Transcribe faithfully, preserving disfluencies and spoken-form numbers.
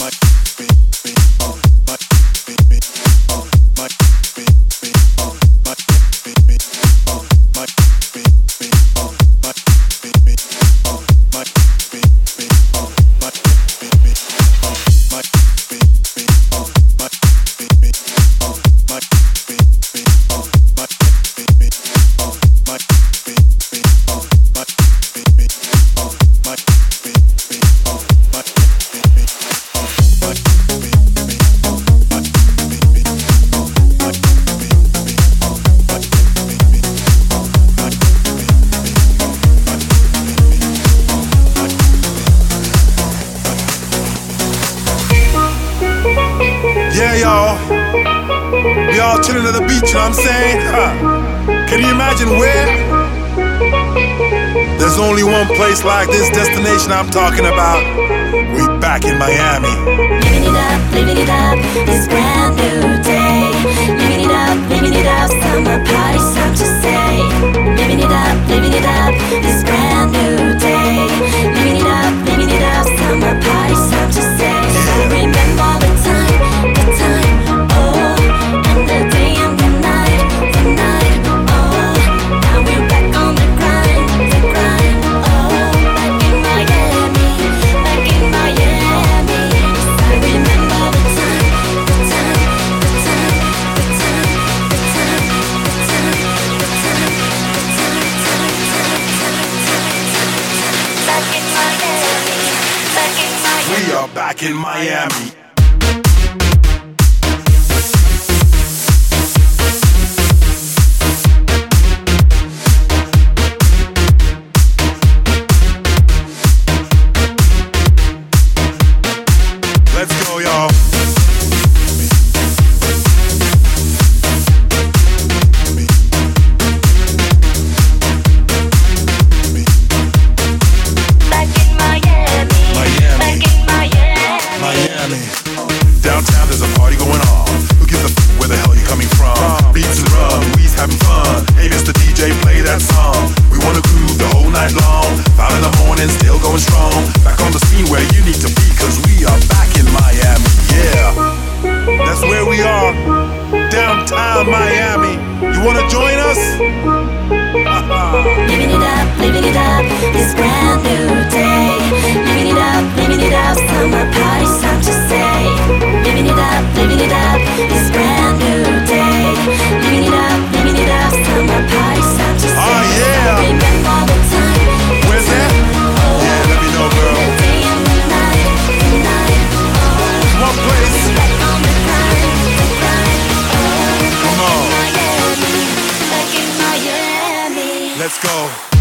Yeah, y'all. We all chilling at the beach, you know what I'm saying? Huh. Can you imagine where? There's only one place like this destination I'm talking about. We back in Miami. Living it up, living it up, this brand new day. Living it up, living it up, summer party, some to say. Living it up, living it up, this brand new day. Living it up, living it up, summer party, some to say. I remember the time, the time, oh, and the day and the night, the night, oh. Now we're back on the grind, the grind, oh. Back in Miami, back in Miami. I remember the time, the time, the time, the time, the time, the time, the time, the time, time, time, time, time, time. Back in Miami, back in Miami. We are back in Miami. Let's go, y'all. Back in Miami, Miami. back in Miami. Miami. Downtown there's a party going on. Who gives a f where the hell you coming from? Beats and rum, we's having fun. Hey Mister D J, play that song. We wanna groove the whole night long. Five in the morning, still going strong. Back on the scene where you need to be, cause we are back in Miami. Yeah, that's where we are. Downtown Miami. You wanna join us? Living it up, living it up, this brand new day. Living it up, living it up, summer party, some to say. Living it up, living it up, this brand new day. Living it up, living it up, summer party, some to say. Oh yeah. I remember the time, Where's that? Yeah, let me know, girl. the day and the night, the night, oh. One place. Back on the grind, the grind, oh. Come on. Miami, back in Miami. Let's go.